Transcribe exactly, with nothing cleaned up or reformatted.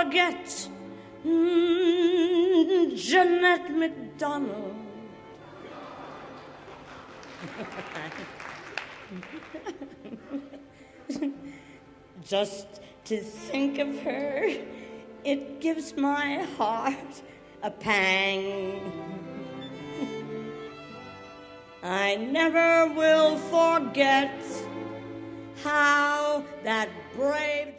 forget mm, Jeanette MacDonald. Just to think of her, it gives my heart a pang. I never will forget how that brave